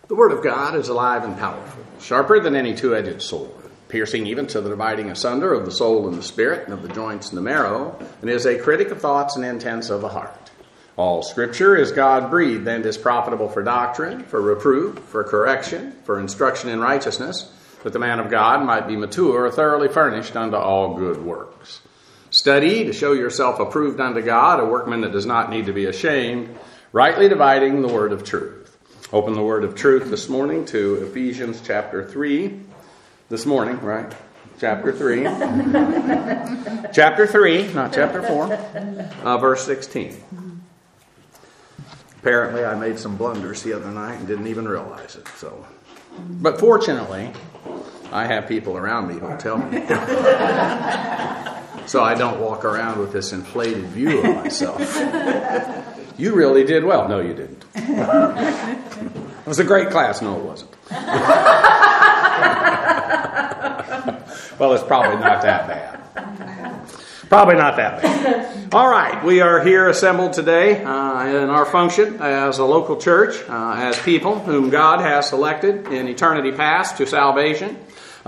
The Word of God is alive and powerful, sharper than any two-edged sword, piercing even to the dividing asunder of the soul and the spirit, and of the joints and the marrow, and is a critic of thoughts and intents of the heart. All Scripture is God-breathed and is profitable for doctrine, for reproof, for correction, for instruction in righteousness, that the man of God might be mature, thoroughly furnished unto all good works. Study to show yourself approved unto God, a workman that does not need to be ashamed, rightly dividing the word of truth. Open the word of truth this morning to Ephesians chapter 3. This morning, right? Chapter 3. Chapter 3, not chapter 4. Verse 16. Apparently I made some blunders the other night and didn't even realize it. But fortunately, I have people around me who tell me. So I don't walk around with this inflated view of myself. You really did well. No, you didn't. It was a great class. No, it wasn't. Well, it's probably not that bad. Probably not that bad. All right, we are here assembled today in our function as a local church, as people whom God has selected in eternity past to salvation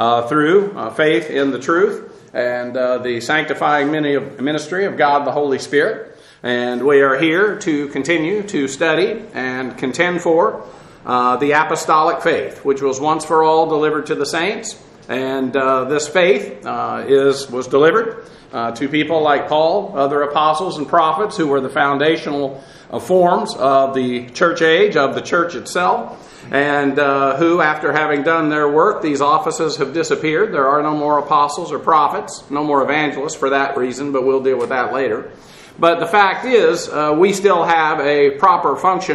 through faith in the truth and the sanctifying ministry of God the Holy Spirit. And we are here to continue to study and contend for the apostolic faith, which was once for all delivered to the saints. And this faith was delivered to people like Paul, other apostles and prophets who were the foundational forms of the church age, of the church itself, and who, after having done their work, these offices have disappeared. There are no more apostles or prophets, no more evangelists for that reason, but we'll deal with that later. But the fact is, we still have a proper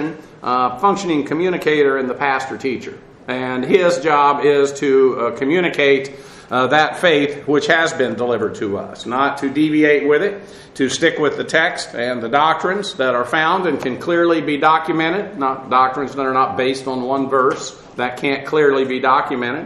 functioning communicator in the pastor-teacher. And his job is to communicate that faith which has been delivered to us, not to deviate with it, to stick with the text and the doctrines that are found and can clearly be documented, not doctrines that are not based on one verse that can't clearly be documented,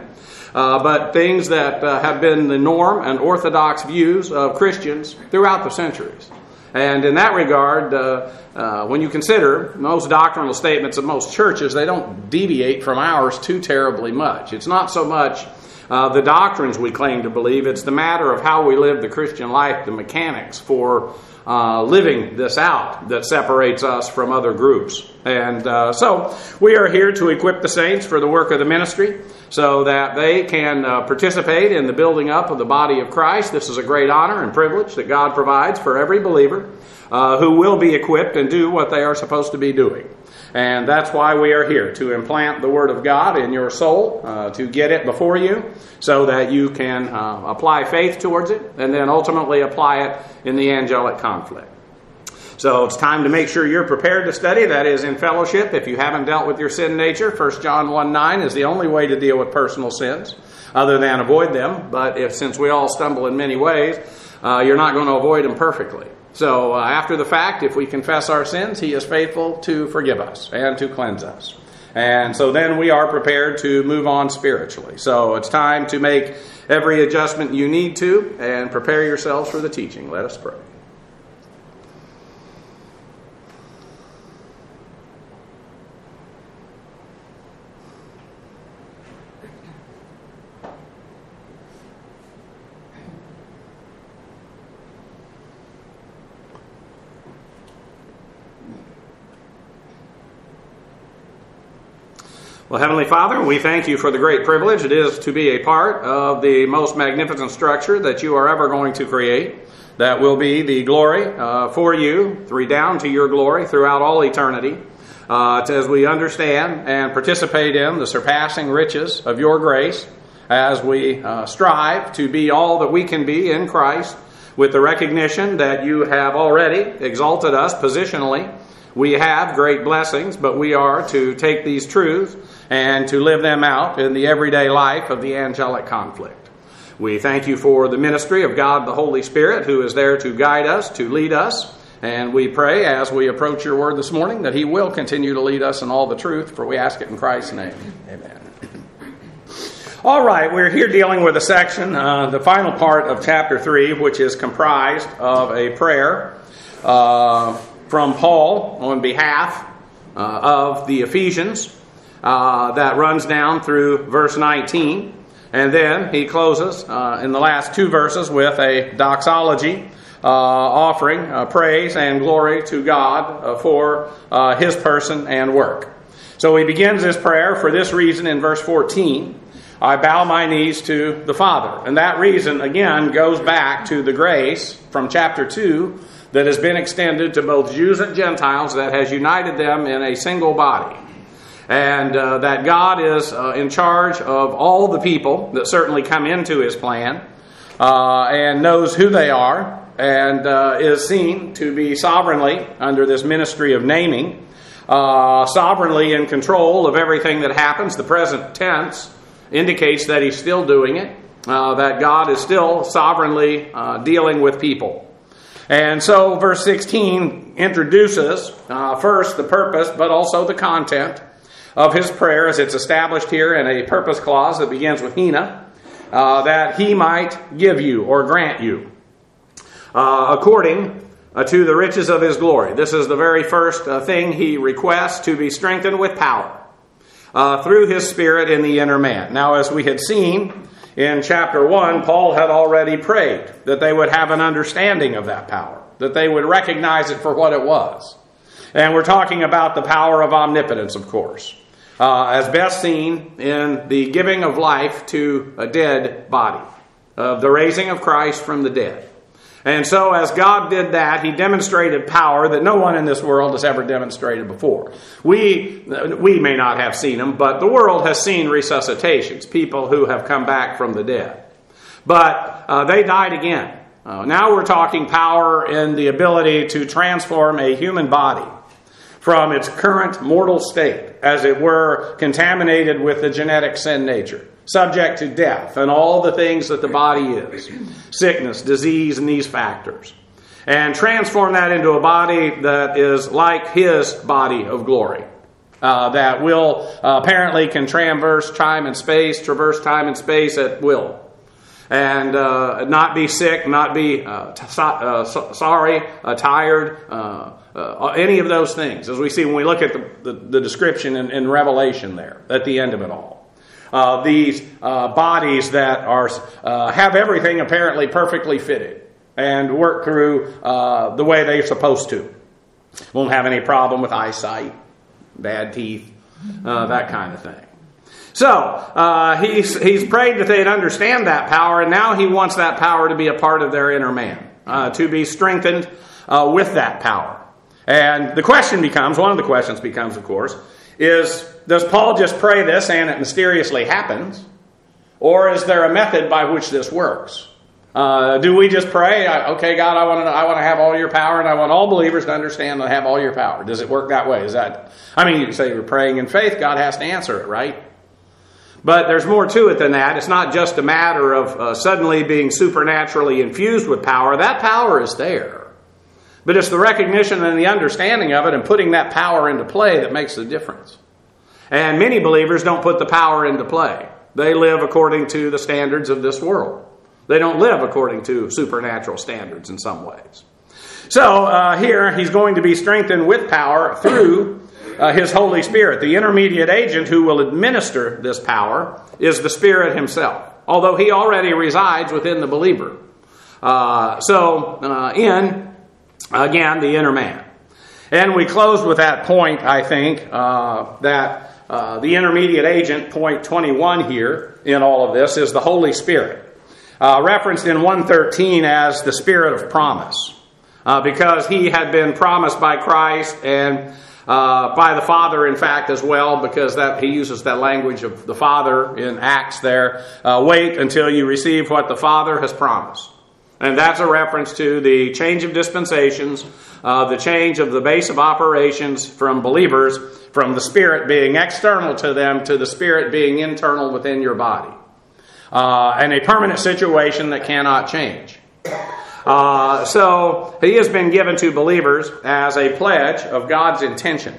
but things that have been the norm and orthodox views of Christians throughout the centuries. And in that regard, when you consider most doctrinal statements of most churches, they don't deviate from ours too terribly much. It's not so much the doctrines we claim to believe, it's the matter of how we live the Christian life, the mechanics for living this out that separates us from other groups. And so we are here to equip the saints for the work of the ministry so that they can participate in the building up of the body of Christ. This is a great honor and privilege that God provides for every believer who will be equipped and do what they are supposed to be doing. And that's why we are here, to implant the Word of God in your soul, to get it before you so that you can apply faith towards it and then ultimately apply it in the angelic conflict. So it's time to make sure you're prepared to study. That is in fellowship. If you haven't dealt with your sin nature, 1 John 1:9 is the only way to deal with personal sins other than avoid them. But since we all stumble in many ways, you're not going to avoid them perfectly. So after the fact, if we confess our sins, He is faithful to forgive us and to cleanse us. And so then we are prepared to move on spiritually. So it's time to make every adjustment you need to and prepare yourselves for the teaching. Let us pray. Well, Heavenly Father, we thank You for the great privilege it is to be a part of the most magnificent structure that You are ever going to create. That will be the glory for You, redound to Your glory throughout all eternity. As we understand and participate in the surpassing riches of Your grace, as we strive to be all that we can be in Christ, with the recognition that You have already exalted us positionally. We have great blessings, but we are to take these truths and to live them out in the everyday life of the angelic conflict. We thank You for the ministry of God the Holy Spirit, who is there to guide us, to lead us. And we pray as we approach Your word this morning that He will continue to lead us in all the truth, for we ask it in Christ's name. Amen. All right, we're here dealing with a section, the final part of chapter 3, which is comprised of a prayer from Paul on behalf of the Ephesians. that runs down through verse 19. And then he closes in the last two verses with a doxology, offering praise and glory to God for his person and work. So he begins his prayer for this reason in verse 14. I bow my knees to the Father. And that reason, again, goes back to the grace from chapter 2 that has been extended to both Jews and Gentiles, that has united them in a single body. And that God is in charge of all the people that certainly come into his plan, and knows who they are, and is seen to be sovereignly under this ministry of naming, sovereignly in control of everything that happens. The present tense indicates that he's still doing it, that God is still sovereignly dealing with people. And so verse 16 introduces first the purpose, but also the content of his prayer as it's established here in a purpose clause that begins with Hina, that he might give you or grant you according to the riches of his glory. This is the very first thing he requests, to be strengthened with power through his Spirit in the inner man. Now, as we had seen in chapter 1, Paul had already prayed that they would have an understanding of that power, that they would recognize it for what it was. And we're talking about the power of omnipotence, of course, as best seen in the giving of life to a dead body, the raising of Christ from the dead. And so as God did that, he demonstrated power that no one in this world has ever demonstrated before. We may not have seen them, but the world has seen resuscitations, people who have come back from the dead. But they died again. Now we're talking power in the ability to transform a human body from its current mortal state, as it were, contaminated with the genetic sin nature, subject to death and all the things that the body is, sickness, disease, and these factors, and transform that into a body that is like his body of glory, that will apparently can traverse time and space at will, and not be sick, not be sorry, tired, any of those things, as we see when we look at the description in Revelation there at the end of it all. These bodies that are have everything apparently perfectly fitted and work through the way they're supposed to. Won't have any problem with eyesight, bad teeth, that kind of thing. So he's prayed that they'd understand that power, and now he wants that power to be a part of their inner man, to be strengthened with that power. And the question becomes, one of the questions becomes, of course, is, does Paul just pray this and it mysteriously happens? Or is there a method by which this works? Do we just pray, okay, God, I want to have all your power, and I want all believers to understand and have all your power? Does it work that way? You can say you're praying in faith, God has to answer it, right? But there's more to it than that. It's not just a matter of suddenly being supernaturally infused with power. That power is there. But it's the recognition and the understanding of it and putting that power into play that makes the difference. And many believers don't put the power into play. They live according to the standards of this world. They don't live according to supernatural standards in some ways. So here he's going to be strengthened with power through his Holy Spirit. The intermediate agent who will administer this power is the Spirit himself, although he already resides within the believer. Again, the inner man. And we closed with that point, I think, that the intermediate agent, point 21 here in all of this, is the Holy Spirit. Referenced in 1:13 as the Spirit of promise. Because he had been promised by Christ and by the Father, in fact, as well, because that he uses that language of the Father in Acts there. Wait until you receive what the Father has promised. And that's a reference to the change of dispensations, the change of the base of operations from believers, from the Spirit being external to them to the Spirit being internal within your body. And a permanent situation that cannot change. So he has been given to believers as a pledge of God's intention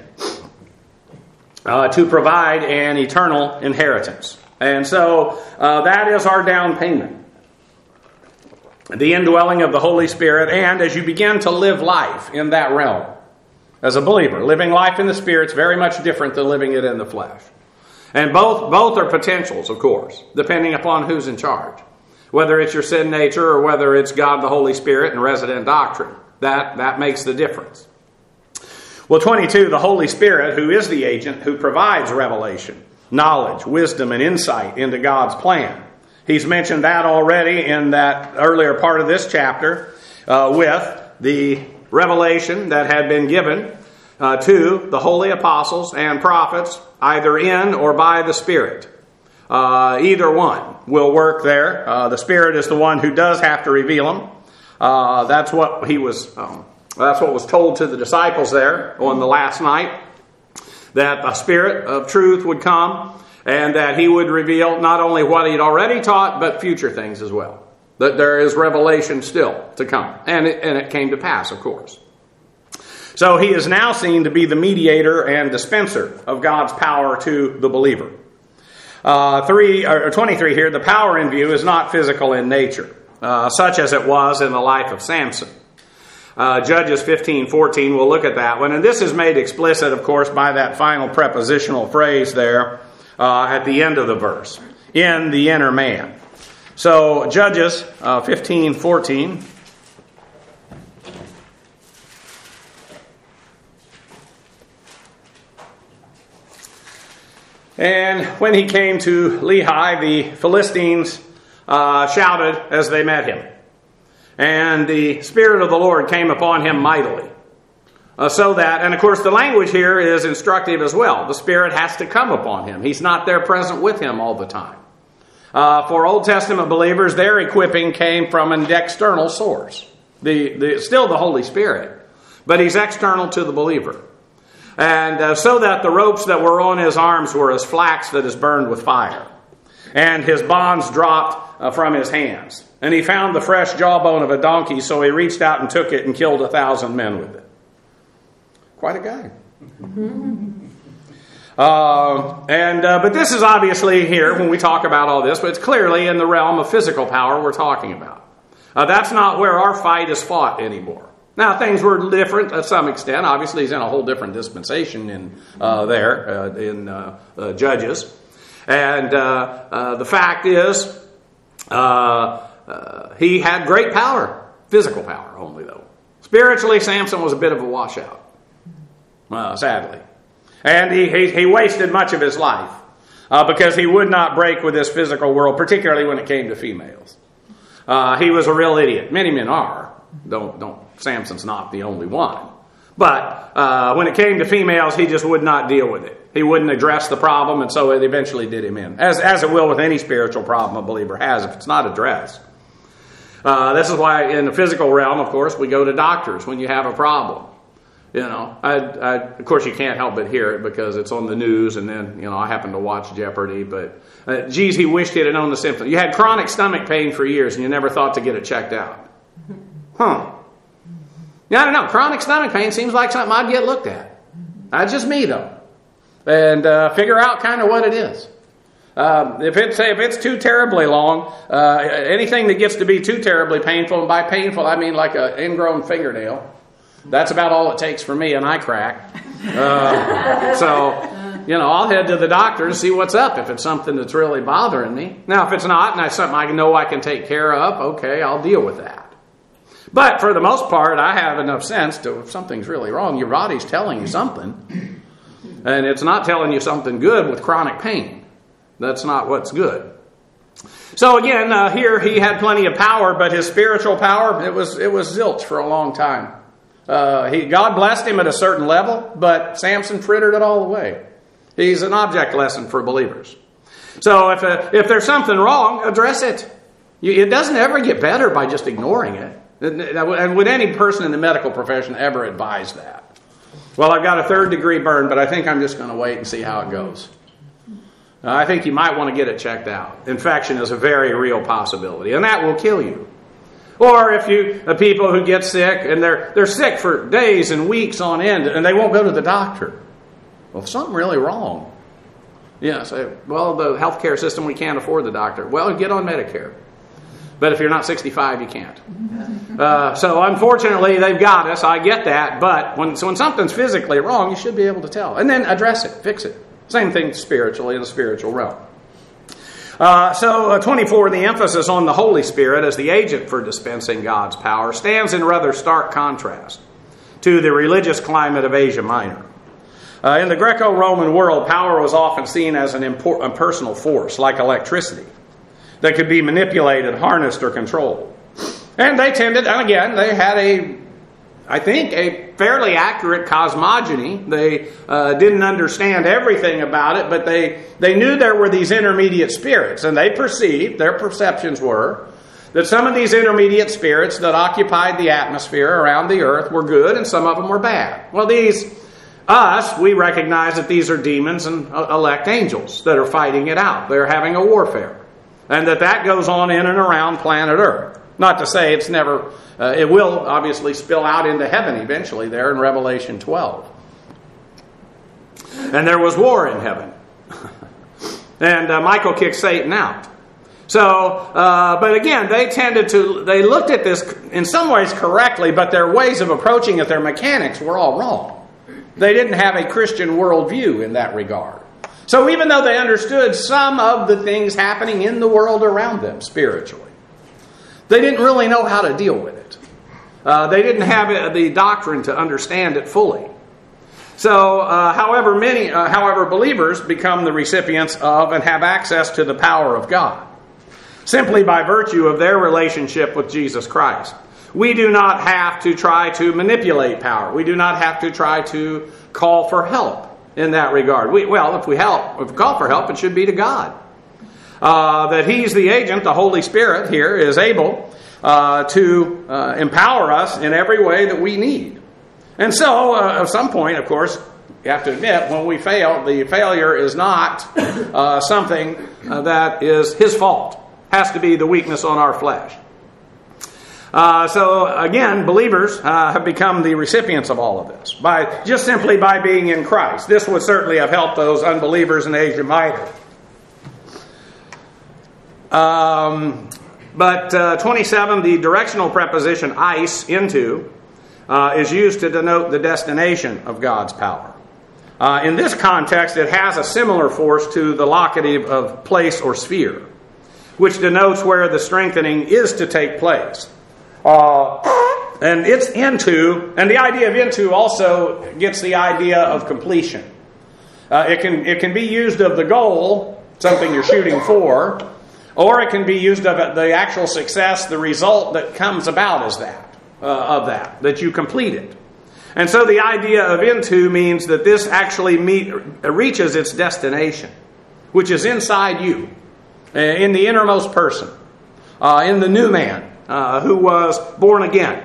to provide an eternal inheritance. And so that is our down payment. The indwelling of the Holy Spirit, and as you begin to live life in that realm, as a believer, living life in the Spirit is very much different than living it in the flesh. And both are potentials, of course, depending upon who's in charge. Whether it's your sin nature or whether it's God the Holy Spirit and resident doctrine. That makes the difference. Well, 22, the Holy Spirit, who is the agent who provides revelation, knowledge, wisdom, and insight into God's plan. He's mentioned that already in that earlier part of this chapter with the revelation that had been given to the holy apostles and prophets, either in or by the Spirit. Either one will work there. The Spirit is the one who does have to reveal them. That's what was told to the disciples there on the last night, that the Spirit of truth would come and that he would reveal not only what he'd already taught, but future things as well. That there is revelation still to come. And it came to pass, of course. So he is now seen to be the mediator and dispenser of God's power to the believer. 23 here, the power in view is not physical in nature, such as it was in the life of Samson. Judges 15:14, we'll look at that one. And this is made explicit, of course, by that final prepositional phrase there at the end of the verse, in the inner man. So Judges 15:14. And when he came to Lehi, the Philistines shouted as they met him. And the Spirit of the Lord came upon him mightily. So that, and of course the language here is instructive as well. The Spirit has to come upon him. He's not there present with him all the time. For Old Testament believers, their equipping came from an external source. Still the Holy Spirit, but he's external to the believer. And so that the ropes that were on his arms were as flax that is burned with fire. And his bonds dropped from his hands. And he found the fresh jawbone of a donkey, so he reached out and took it and killed 1,000 men with it. Quite a guy. But this is obviously here when we talk about all this, but it's clearly in the realm of physical power we're talking about. That's not where our fight is fought anymore. Now, things were different to some extent. Obviously, he's in a whole different dispensation in Judges. And the fact is, he had great power. Physical power only, though. Spiritually, Samson was a bit of a washout. Sadly. And he wasted much of his life because he would not break with this physical world, particularly when it came to females. He was a real idiot. Many men are. Samson's not the only one. But when it came to females, he just would not deal with it. He wouldn't address the problem, and so it eventually did him in. As it will with any spiritual problem a believer has, if it's not addressed. This is why in the physical realm, of course, we go to doctors when you have a problem. You know, of course, you can't help but hear it because it's on the news, and then, I happen to watch Jeopardy, but, geez, he wished he had known the symptoms. You had chronic stomach pain for years, and you never thought to get it checked out. Yeah, I don't know. Chronic stomach pain seems like something I'd get looked at. That's just me, though. And figure out kind of what it is. If it's too terribly long, anything that gets to be too terribly painful, and by painful I mean like an ingrown fingernail, that's about all it takes for me, and I crack. I'll head to the doctor and see what's up if it's something that's really bothering me. Now, if it's not, and it's something I know I can take care of, okay, I'll deal with that. But for the most part, I have enough sense to, if something's really wrong, your body's telling you something. And it's not telling you something good with chronic pain. That's not what's good. So again, here he had plenty of power, but his spiritual power, it was zilch for a long time. God blessed him at a certain level, but Samson frittered it all away. He's an object lesson for believers. So if there's something wrong, address it. It doesn't ever get better by just ignoring it. And would any person in the medical profession ever advise that? Well, I've got a 3rd degree burn, but I think I'm just going to wait and see how it goes. I think you might want to get it checked out. Infection is a very real possibility, and that will kill you. Or if the people who get sick, and they're sick for days and weeks on end, and they won't go to the doctor. Well, something really wrong. Yeah, so, well, the healthcare system, we can't afford the doctor. Well, get on Medicare. But if you're not 65, you can't. So unfortunately, they've got us. I get that. But when something's physically wrong, you should be able to tell. And then address it. Fix it. Same thing spiritually in the spiritual realm. 24, the emphasis on the Holy Spirit as the agent for dispensing God's power stands in rather stark contrast to the religious climate of Asia Minor. In the Greco-Roman world, power was often seen as an impersonal force, like electricity, that could be manipulated, harnessed, or controlled. And they tended, and again, they had a fairly accurate cosmogony. They didn't understand everything about it, but they knew there were these intermediate spirits, and they perceived, their perceptions were, that some of these intermediate spirits that occupied the atmosphere around the earth were good, and some of them were bad. Well, we recognize that these are demons and elect angels that are fighting it out. They're having a warfare. And that goes on in and around planet Earth. Not to say it's never, it will obviously spill out into heaven eventually there in Revelation 12. And there was war in heaven. And Michael kicked Satan out. So, but again, they looked at this in some ways correctly, but their ways of approaching it, their mechanics were all wrong. They didn't have a Christian worldview in that regard. So even though they understood some of the things happening in the world around them spiritually, they didn't really know how to deal with it. They didn't have the doctrine to understand it fully. So, however, believers become the recipients of and have access to the power of God simply by virtue of their relationship with Jesus Christ. We do not have to try to manipulate power. We do not have to try to call for help in that regard. If we call for help, it should be to God. That He's the agent, the Holy Spirit here, is able to empower us in every way that we need. And so, at some point, of course, you have to admit, when we fail, the failure is not something that is His fault. It has to be the weakness on our flesh. So again, believers have become the recipients of all of this simply by being in Christ. This would certainly have helped those unbelievers in Asia Minor. But 27, the directional preposition eis, into, is used to denote the destination of God's power. In this context, it has a similar force to the locative of place or sphere, which denotes where the strengthening is to take place. And it's into, and the idea of into also gets the idea of completion. It can be used of the goal, something you're shooting for, or it can be used of the actual success, the result that comes about as that you complete it. And so the idea of into means that this actually reaches its destination, which is inside you, in the innermost person, in the new man. Who was born again.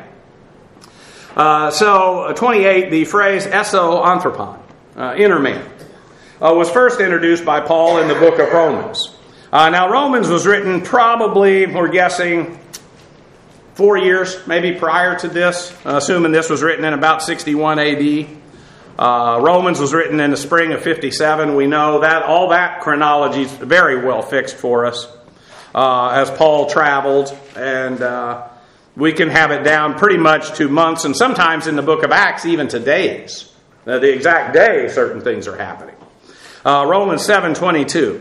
28, the phrase eso anthropon, inner man, was first introduced by Paul in the book of Romans. Now, Romans was written probably, we're guessing, 4 years maybe prior to this, assuming this was written in about 61 AD. Romans was written in the spring of 57. We know that all that chronology is very well fixed for us. As Paul traveled, and we can have it down pretty much to months, and sometimes in the book of Acts, even to days. The exact day certain things are happening. Romans 7:22.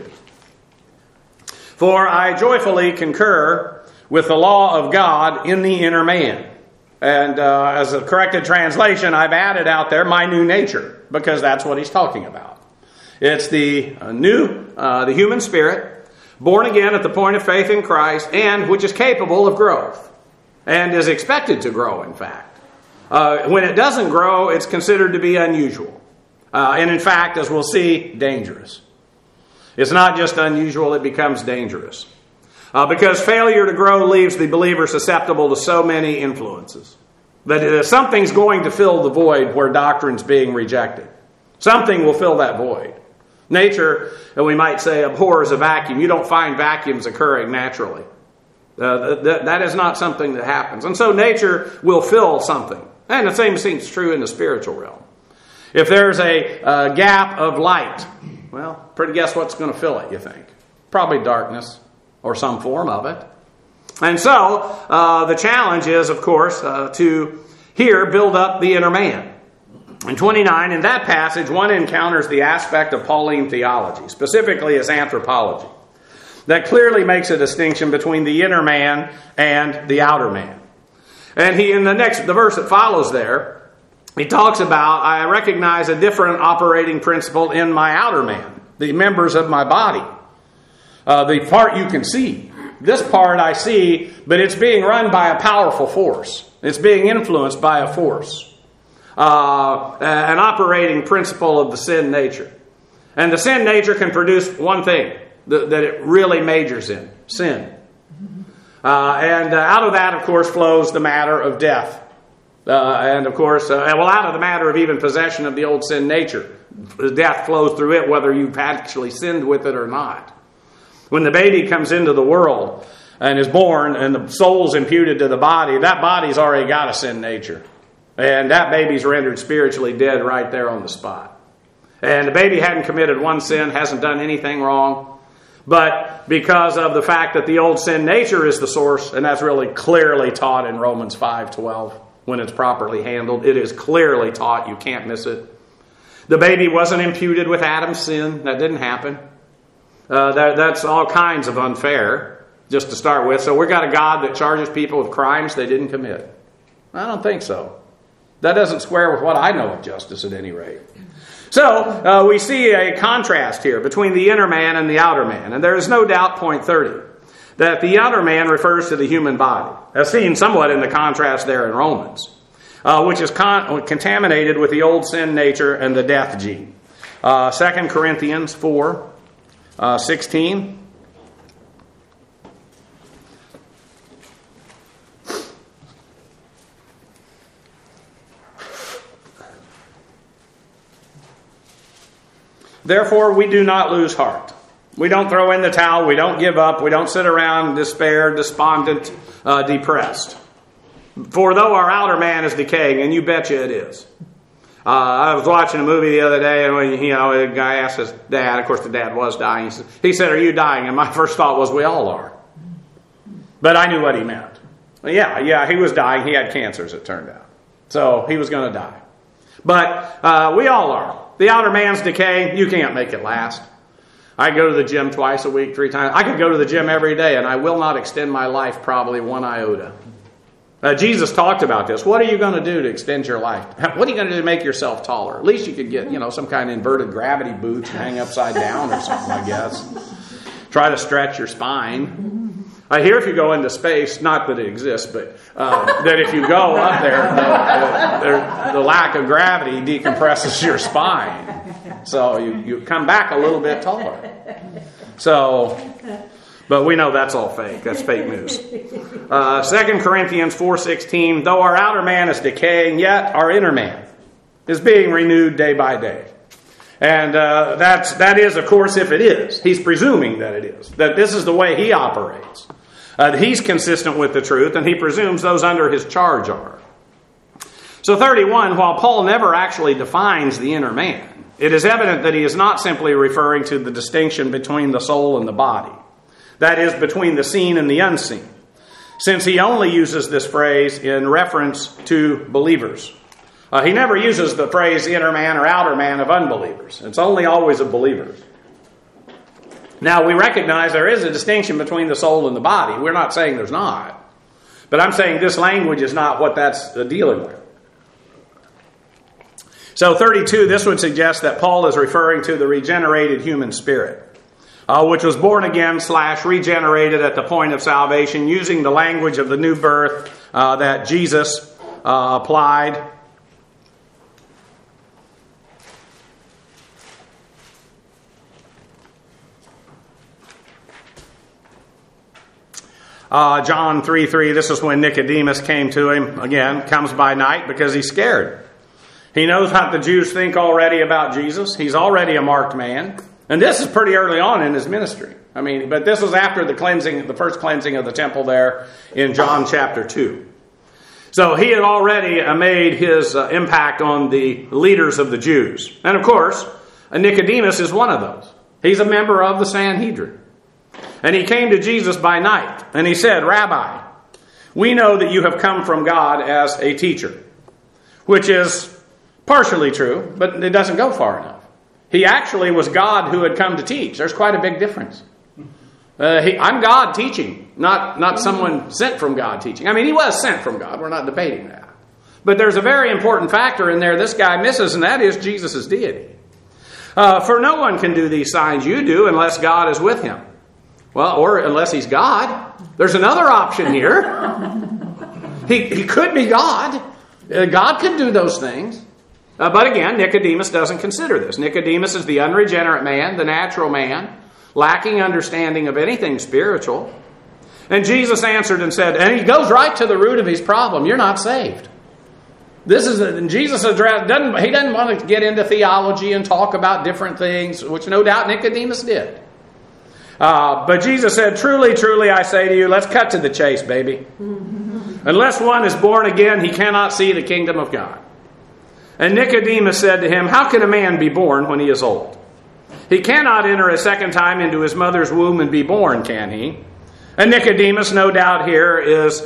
For I joyfully concur with the law of God in the inner man. And as a corrected translation, I've added out there my new nature, because that's what he's talking about. It's the the human spirit, born again at the point of faith in Christ, and which is capable of growth, and is expected to grow, in fact. When it doesn't grow, it's considered to be unusual. And in fact, as we'll see, dangerous. It's not just unusual, it becomes dangerous. Because failure to grow leaves the believer susceptible to so many influences. That something's going to fill the void where doctrine's being rejected. Something will fill that void. Nature, we might say, abhors a vacuum. You don't find vacuums occurring naturally. That is not something that happens. And so nature will fill something. And the same seems true in the spiritual realm. If there's a gap of light, well, pretty guess what's going to fill it, you think? Probably darkness or some form of it. And so the challenge is, of course, to here build up the inner man. In 29, in that passage, one encounters the aspect of Pauline theology, specifically as anthropology, that clearly makes a distinction between the inner man and the outer man. And he, in the verse that follows there, he talks about, I recognize a different operating principle in my outer man, the members of my body, the part you can see. This part I see, but it's being run by a powerful force. It's being influenced by a force, an operating principle of the sin nature. And the sin nature can produce one thing that it really majors in, sin. And out of that, of course, flows the matter of death. And of course, out of the matter of even possession of the old sin nature. Death flows through it whether you've actually sinned with it or not. When the baby comes into the world and is born and the soul's imputed to the body, that body's already got a sin nature. And that baby's rendered spiritually dead right there on the spot. And the baby hadn't committed one sin, hasn't done anything wrong. But because of the fact that the old sin nature is the source, and that's really clearly taught in Romans 5:12, when it's properly handled, it is clearly taught, you can't miss it. The baby wasn't imputed with Adam's sin, that didn't happen. That's all kinds of unfair, just to start with. So we've got a God that charges people with crimes they didn't commit. I don't think so. That doesn't square with what I know of justice at any rate. So we see a contrast here between the inner man and the outer man. And there is no doubt, point 30, that the outer man refers to the human body, as seen somewhat in the contrast there in Romans, which is contaminated with the old sin nature and the death gene. 2 Corinthians 4:16. Therefore, we do not lose heart. We don't throw in the towel. We don't give up. We don't sit around despair, despondent, depressed. For though our outer man is decaying, and you betcha it is. I was watching a movie the other day, and a guy asked his dad. Of course, the dad was dying. He said, "Are you dying?" And my first thought was, "We all are." But I knew what he meant. Yeah, he was dying. He had cancer, as it turned out. So he was going to die. But we all are. The outer man's decaying. You can't make it last. I go to the gym twice a week, 3 times. I could go to the gym every day, and I will not extend my life probably one iota. Jesus talked about this. What are you going to do to extend your life? What are you going to do to make yourself taller? At least you could get, some kind of inverted gravity boots and hang upside down or something, I guess. Try to stretch your spine. I hear if you go into space, not that it exists, but that if you go up there, the lack of gravity decompresses your spine. So you come back a little bit taller. But we know that's all fake. That's fake news. 2 Corinthians 4:16, though our outer man is decaying, yet our inner man is being renewed day by day. And that is, of course, if it is. He's presuming that it is. That this is the way he operates. He's consistent with the truth, and he presumes those under his charge are. So 31, while Paul never actually defines the inner man, it is evident that he is not simply referring to the distinction between the soul and the body. That is, between the seen and the unseen, since he only uses this phrase in reference to believers. He never uses the phrase inner man or outer man of unbelievers. It's only always of believers. Now, we recognize there is a distinction between the soul and the body. We're not saying there's not. But I'm saying this language is not what that's dealing with. So 32, this would suggest that Paul is referring to the regenerated human spirit, which was born again / regenerated at the point of salvation, using the language of the new birth that Jesus applied. John 3:3, this is when Nicodemus came to him. Again, comes by night because he's scared. He knows what the Jews think already about Jesus. He's already a marked man. And this is pretty early on in his ministry. But this was after the first cleansing of the temple there in John chapter 2. So he had already made his impact on the leaders of the Jews. And of course, Nicodemus is one of those. He's a member of the Sanhedrin. And he came to Jesus by night, and he said, "Rabbi, we know that you have come from God as a teacher," which is Partially true, but it doesn't go far enough. He actually was God who had come to teach. There's quite a big difference. I'm God teaching, not someone sent from God teaching. I mean, he was sent from God. We're not debating that. But there's a very important factor in there this guy misses, and that is Jesus' deity. For no one can do these signs you do unless God is with him. Well, or unless he's God. There's another option here. He could be God. God could do those things. But again, Nicodemus doesn't consider this. Nicodemus is the unregenerate man, the natural man, lacking understanding of anything spiritual. And Jesus answered and said, and he goes right to the root of his problem. You're not saved. Jesus doesn't want to get into theology and talk about different things, which no doubt Nicodemus did. But Jesus said, truly, truly, I say to you, let's cut to the chase, baby. Unless one is born again, he cannot see the kingdom of God. And Nicodemus said to him, how can a man be born when he is old? He cannot enter a second time into his mother's womb and be born, can he? And Nicodemus, no doubt here, is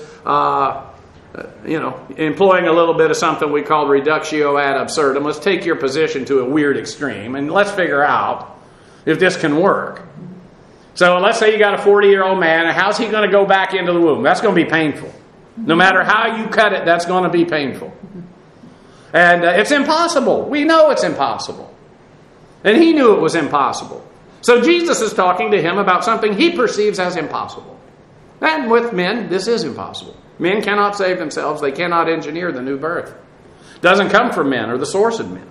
employing a little bit of something we call reductio ad absurdum. Let's take your position to a weird extreme, and let's figure out if this can work. So let's say you got a 40-year-old man, and how's he going to go back into the womb? That's going to be painful. No matter how you cut it, that's going to be painful. And it's impossible. We know it's impossible. And he knew it was impossible. So Jesus is talking to him about something he perceives as impossible. And with men, this is impossible. Men cannot save themselves. They cannot engineer the new birth. It doesn't come from men or the source of men.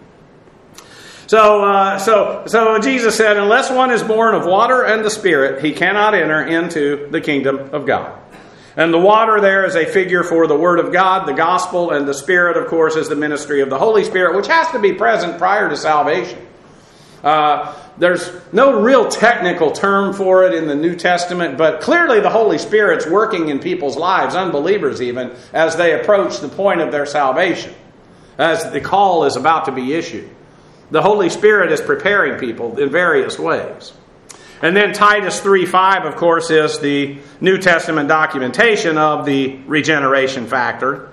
So Jesus said, unless one is born of water and the Spirit, he cannot enter into the kingdom of God. And the water there is a figure for the Word of God, the gospel, and the Spirit, of course, is the ministry of the Holy Spirit, which has to be present prior to salvation. There's no real technical term for it in the New Testament, but clearly the Holy Spirit's working in people's lives, unbelievers even, as they approach the point of their salvation, as the call is about to be issued. The Holy Spirit is preparing people in various ways. And then Titus 3:5, of course, is the New Testament documentation of the regeneration factor.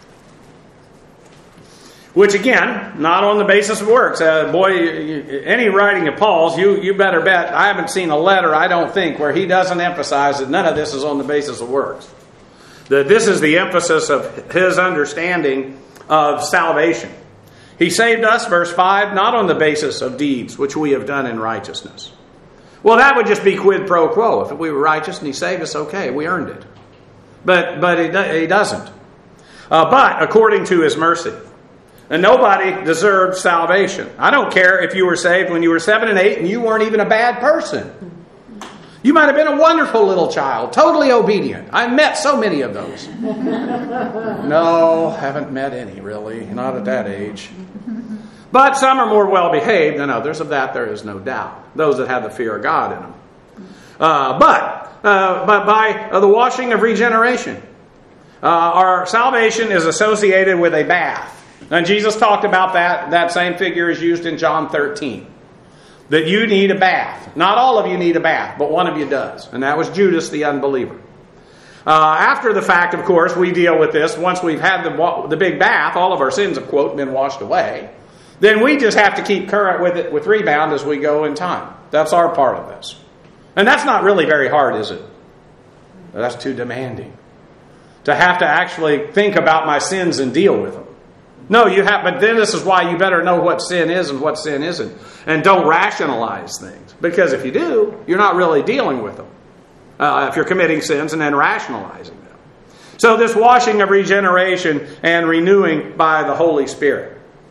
Which again, not on the basis of works. Any writing of Paul's, you better bet, I haven't seen a letter, I don't think, where he doesn't emphasize that none of this is on the basis of works. That this is the emphasis of his understanding of salvation. He saved us, verse 5, not on the basis of deeds which we have done in righteousness. Well, that would just be quid pro quo. If we were righteous and he saved us, okay, we earned it. But he doesn't. But according to his mercy. And nobody deserves salvation. I don't care if you were saved when you were 7 and 8 and you weren't even a bad person. You might have been a wonderful little child, totally obedient. I've met so many of those. No, haven't met any, really. Not at that age. But some are more well-behaved than others. Of that there is no doubt. Those that have the fear of God in them. But by the washing of regeneration, our salvation is associated with a bath. And Jesus talked about that. That same figure is used in John 13. That you need a bath. Not all of you need a bath, but one of you does. And that was Judas the unbeliever. After the fact, of course, we deal with this. Once we've had the big bath, all of our sins have, quote, been washed away. Then we just have to keep current with it with rebound as we go in time. That's our part of this. And that's not really very hard, is it? That's too demanding. To have to actually think about my sins and deal with them. No, you have, but then this is why you better know what sin is and what sin isn't. And don't rationalize things. Because if you do, you're not really dealing with them. If you're committing sins and then rationalizing them. So this washing of regeneration and renewing by the Holy Spirit.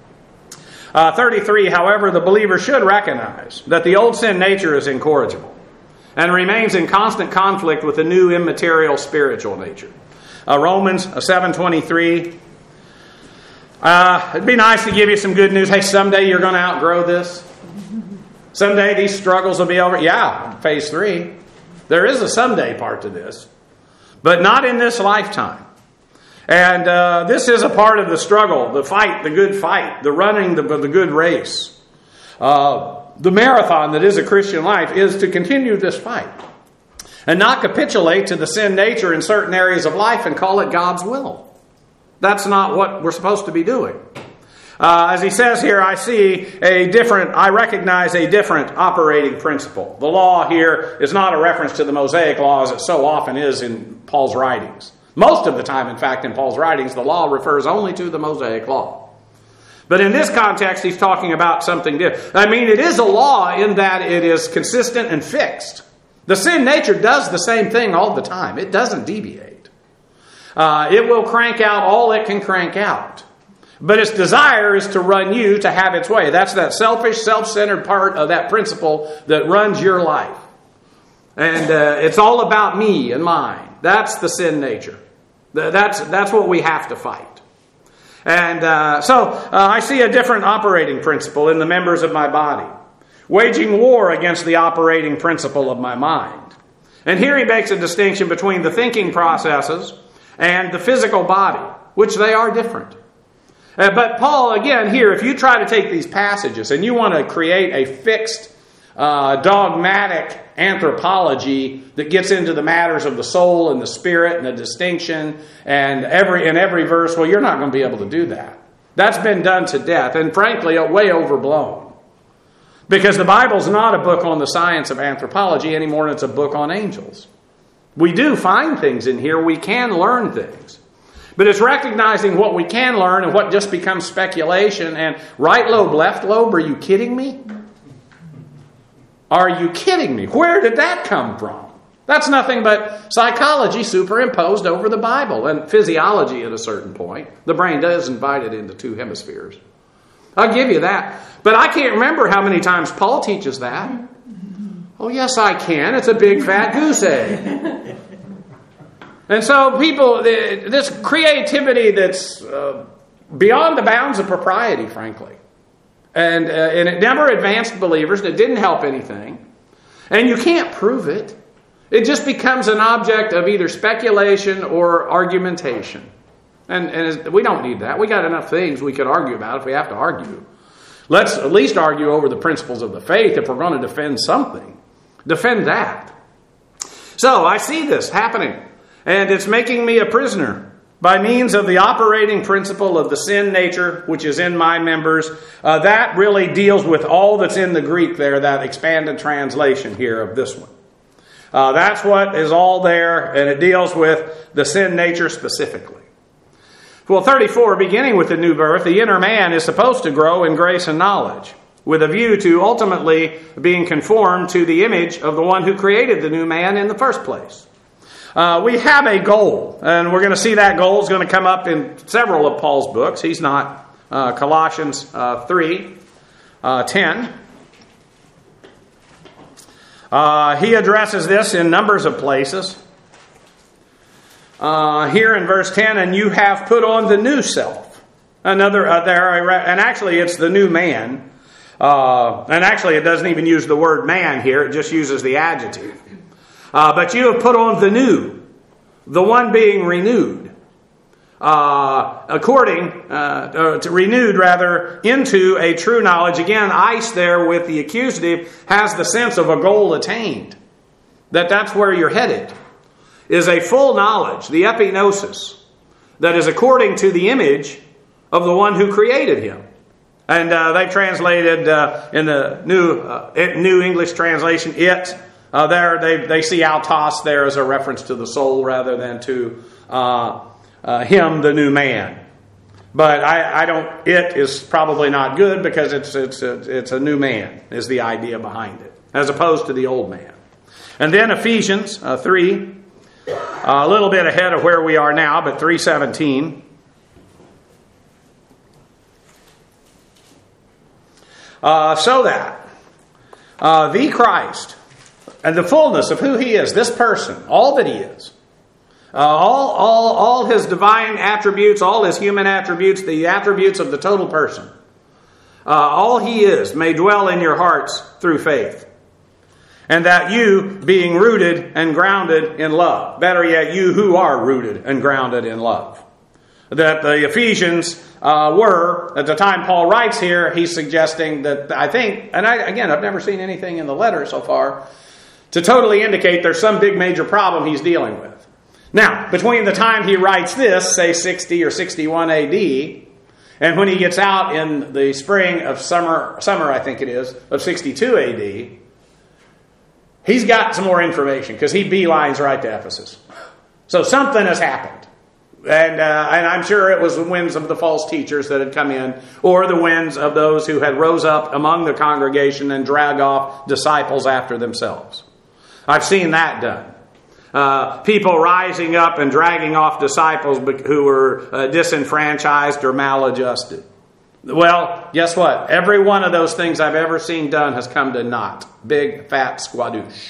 33, however, the believer should recognize that the old sin nature is incorrigible and remains in constant conflict with the new immaterial spiritual nature. Romans 7:23. It'd be nice to give you some good news. Hey, someday you're going to outgrow this. Someday these struggles will be over. Yeah, phase 3. There is a someday part to this. But not in this lifetime. And this is a part of the struggle, the fight, the good fight, the running, the good race. The marathon that is a Christian life is to continue this fight. And not capitulate to the sin nature in certain areas of life and call it God's will. That's not what we're supposed to be doing. As he says here, I recognize a different operating principle. The law here is not a reference to the Mosaic law as it so often is in Paul's writings. Most of the time, in fact, in Paul's writings, the law refers only to the Mosaic law. But in this context, he's talking about something different. I mean, it is a law in that it is consistent and fixed. The sin nature does the same thing all the time. It doesn't deviate. It will crank out all it can crank out. But its desire is to run you to have its way. That's that selfish, self-centered part of that principle that runs your life. And it's all about me and mine. That's the sin nature. That's what we have to fight. And so I see a different operating principle in the members of my body, waging war against the operating principle of my mind. And here he makes a distinction between the thinking processes and the physical body, which they are different. But Paul, again, here, if you try to take these passages and you want to create a fixed, dogmatic anthropology that gets into the matters of the soul and the spirit and the distinction and in every verse, well, you're not going to be able to do that. That's been done to death and, frankly, way overblown. Because the Bible's not a book on the science of anthropology anymore than it's a book on angels. We do find things in here. We can learn things. But it's recognizing what we can learn and what just becomes speculation. And right lobe, left lobe, are you kidding me? Are you kidding me? Where did that come from? That's nothing but psychology superimposed over the Bible and physiology at a certain point. The brain does divide it into two hemispheres. I'll give you that. But I can't remember how many times Paul teaches that. Oh, yes, I can. It's a big fat goose egg. And so people, this creativity that's beyond the bounds of propriety, frankly. And it never advanced believers. It didn't help anything. And you can't prove it. It just becomes an object of either speculation or argumentation. And we don't need that. We got enough things we could argue about if we have to argue. Let's at least argue over the principles of the faith if we're going to defend something. Defend that. So I see this happening. And it's making me a prisoner by means of the operating principle of the sin nature, which is in my members. That really deals with all that's in the Greek there, that expanded translation here of this one. That's what is all there, and it deals with the sin nature specifically. Well, 34, beginning with the new birth, the inner man is supposed to grow in grace and knowledge, with a view to ultimately being conformed to the image of the one who created the new man in the first place. We have a goal, and we're going to see that goal is going to come up in several of Paul's books. He's not. Colossians 3:10. He addresses this in numbers of places. Here in verse 10, and you have put on the new self. And actually it's the new man. And actually it doesn't even use the word man here. It just uses the adjective. But you have put on the new, the one being renewed, into a true knowledge. Again, ice there with the accusative has the sense of a goal attained. That's where you're headed, is a full knowledge, the epignosis, that is according to the image of the one who created him. And they translated in the New English translation, it. They see autos there as a reference to the soul rather than to him, the new man. But I don't. It is probably not good because it's a new man is the idea behind it, as opposed to the old man. And then Ephesians 3, a little bit ahead of where we are now, but 3:17. So that the Christ and the fullness of who He is, this person, all that He is, all His divine attributes, all His human attributes, the attributes of the total person, all He is may dwell in your hearts through faith. And that you, being rooted and grounded in love, better yet, you who are rooted and grounded in love. That the Ephesians were, at the time Paul writes here, he's suggesting that, I think, and I've never seen anything in the letter so far to totally indicate there's some big major problem he's dealing with. Now, between the time he writes this, say 60 or 61 AD, And when he gets out in the spring of summer I think it is, of 62 AD, he's got some more information because he beelines right to Ephesus. So something has happened. And I'm sure it was the winds of the false teachers that had come in, or the winds of those who had rose up among the congregation and dragged off disciples after themselves. I've seen that done. People rising up and dragging off disciples who were disenfranchised or maladjusted. Well, guess what? Every one of those things I've ever seen done has come to naught. Big, fat squadoosh.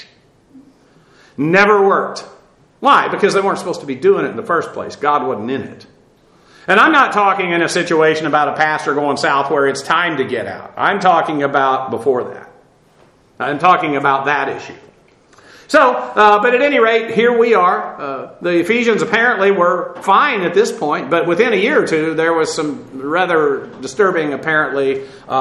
Never worked. Why? Because they weren't supposed to be doing it in the first place. God wasn't in it. And I'm not talking in a situation about a pastor going south where it's time to get out. I'm talking about before that. I'm talking about that issue. So, but at any rate, here we are. The Ephesians apparently were fine at this point, but within a year or two, there was some rather disturbing, apparently,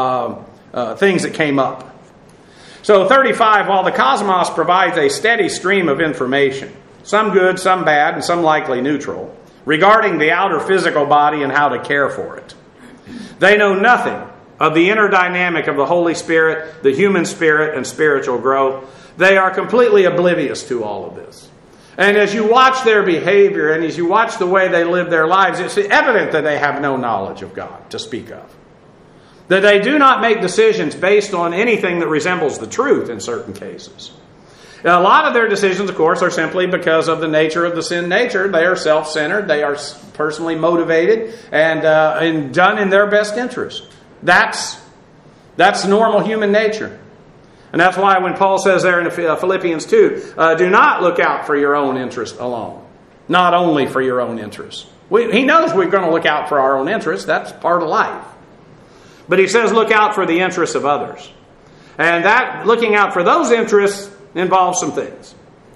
things that came up. So, 35, while the cosmos provides a steady stream of information, some good, some bad, and some likely neutral, regarding the outer physical body and how to care for it, they know nothing of the inner dynamic of the Holy Spirit, the human spirit, and spiritual growth. They are completely oblivious to all of this. And as you watch their behavior and as you watch the way they live their lives, it's evident that they have no knowledge of God to speak of. That they do not make decisions based on anything that resembles the truth in certain cases. Now, a lot of their decisions, of course, are simply because of the nature of the sin nature. They are self-centered. They are personally motivated and done in their best interest. That's normal human nature. And that's why when Paul says there in Philippians 2, do not look out for your own interest alone. Not only for your own interest. He knows we're going to look out for our own interests. That's part of life. But he says look out for the interests of others. And that looking out for those interests involves some things.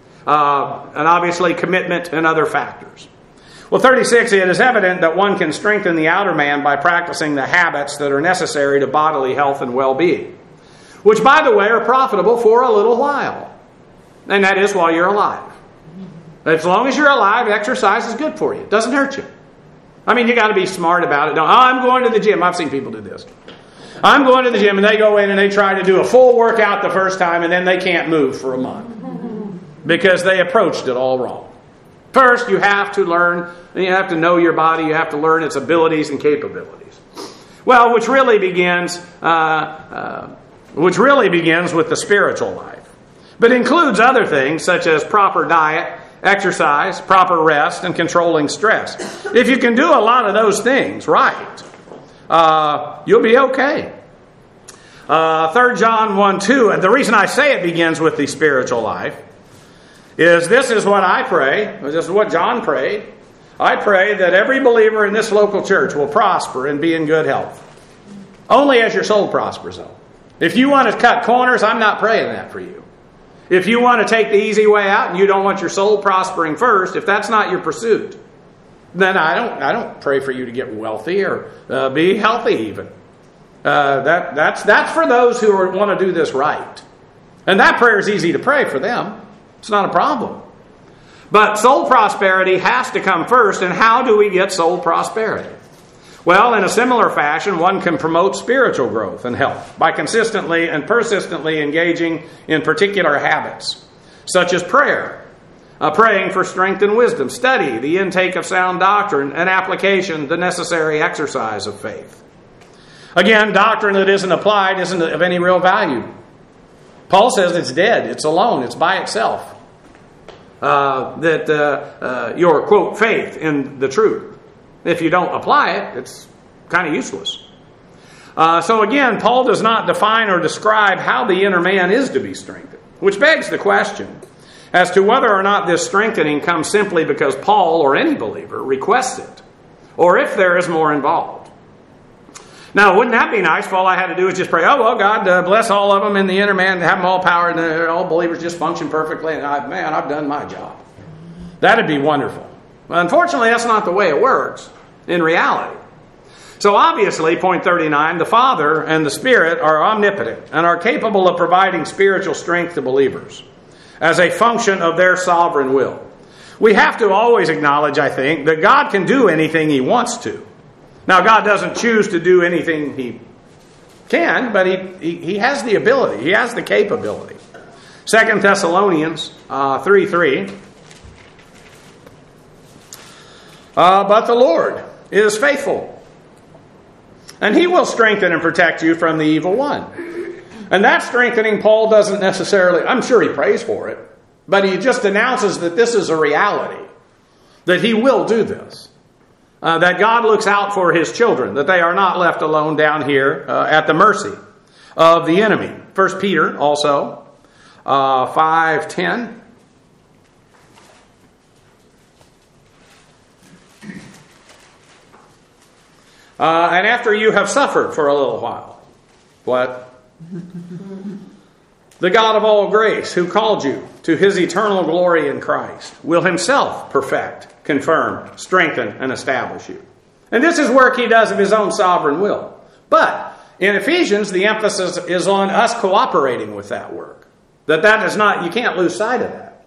And obviously commitment and other factors. Well, 36, it is evident that one can strengthen the outer man by practicing the habits that are necessary to bodily health and well-being. Which, by the way, are profitable for a little while. And that is while you're alive. As long as you're alive, exercise is good for you. It doesn't hurt you. I mean, you got to be smart about it. I'm going to the gym. I've seen people do this. I'm going to the gym, and they go in and they try to do a full workout the first time, and then they can't move for a month. Because they approached it all wrong. First, you have to learn, and you have to know your body. You have to learn its abilities and capabilities. Well, which really begins with the spiritual life, but includes other things such as proper diet, exercise, proper rest, and controlling stress. If you can do a lot of those things right, you'll be okay. 3 John 1:2, and the reason I say it begins with the spiritual life is this is what I pray. This is what John prayed. I pray that every believer in this local church will prosper and be in good health. Only as your soul prospers, though. If you want to cut corners, I'm not praying that for you. If you want to take the easy way out and you don't want your soul prospering first, if that's not your pursuit, then I don't pray for you to get wealthy or be healthy even. That's for those who want to do this right. And that prayer is easy to pray for them. It's not a problem. But soul prosperity has to come first. And how do we get soul prosperity? Well, in a similar fashion, one can promote spiritual growth and health by consistently and persistently engaging in particular habits, such as prayer, praying for strength and wisdom, study, the intake of sound doctrine, and application, the necessary exercise of faith. Again, doctrine that isn't applied isn't of any real value. Paul says it's dead, it's alone, it's by itself. Your, quote, faith in the truth. If you don't apply it, it's kind of useless. So again, Paul does not define or describe how the inner man is to be strengthened, which begs the question as to whether or not this strengthening comes simply because Paul or any believer requests it, or if there is more involved. Now, wouldn't that be nice if all I had to do was just pray, oh, well, God, bless all of them in the inner man, have them all power, and all believers just function perfectly, and I've done my job. That'd be wonderful. Well, unfortunately, that's not the way it works in reality. So obviously, point 39, the Father and the Spirit are omnipotent and are capable of providing spiritual strength to believers as a function of their sovereign will. We have to always acknowledge, I think, that God can do anything He wants to. Now, God doesn't choose to do anything He can, but He has the ability. He has the capability. 2 Thessalonians 3:3. But the Lord is faithful, and He will strengthen and protect you from the evil one. And that strengthening, Paul doesn't necessarily, I'm sure he prays for it, but he just announces that this is a reality, that he will do this. That God looks out for His children, that they are not left alone down here at the mercy of the enemy. 1 Peter also, 5:10. And after you have suffered for a little while, what? The God of all grace, who called you to His eternal glory in Christ, will Himself perfect, confirm, strengthen, and establish you. And this is work He does of His own sovereign will. But in Ephesians, the emphasis is on us cooperating with that work. That is not, you can't lose sight of that.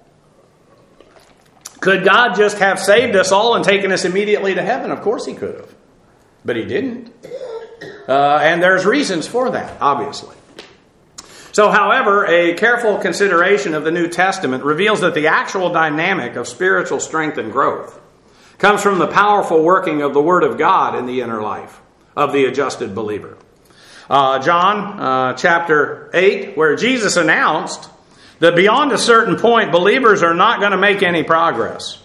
Could God just have saved us all and taken us immediately to heaven? Of course He could have. But He didn't. And there's reasons for that, obviously. So, however, a careful consideration of the New Testament reveals that the actual dynamic of spiritual strength and growth comes from the powerful working of the Word of God in the inner life of the adjusted believer. John chapter 8, where Jesus announced that beyond a certain point, believers are not going to make any progress.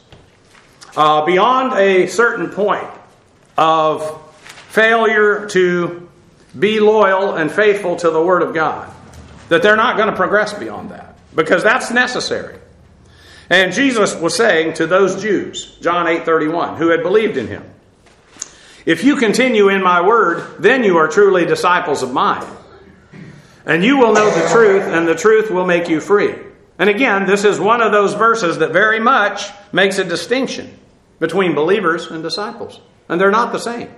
Beyond a certain point of failure to be loyal and faithful to the Word of God, that they're not going to progress beyond that, because that's necessary. And Jesus was saying to those Jews, John 8:31, who had believed in Him, if you continue in my word, then you are truly disciples of mine. And you will know the truth, and the truth will make you free. And again, this is one of those verses that very much makes a distinction between believers and disciples. And they're not the same.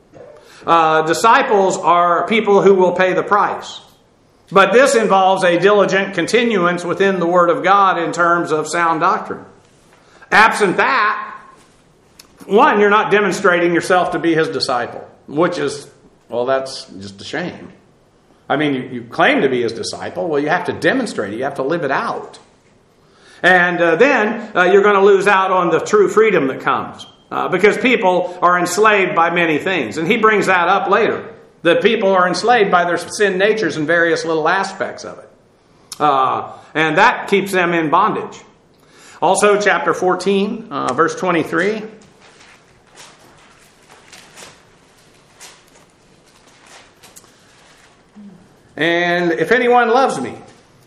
Disciples are people who will pay the price. But this involves a diligent continuance within the Word of God in terms of sound doctrine. Absent that, one, you're not demonstrating yourself to be His disciple, which is, well, that's just a shame. I mean, you claim to be His disciple. Well, you have to demonstrate it. You have to live it out. And then you're going to lose out on the true freedom that comes. Because people are enslaved by many things. And he brings that up later. That people are enslaved by their sin natures in various little aspects of it. And that keeps them in bondage. Also, chapter 14, verse 23. And if anyone loves me,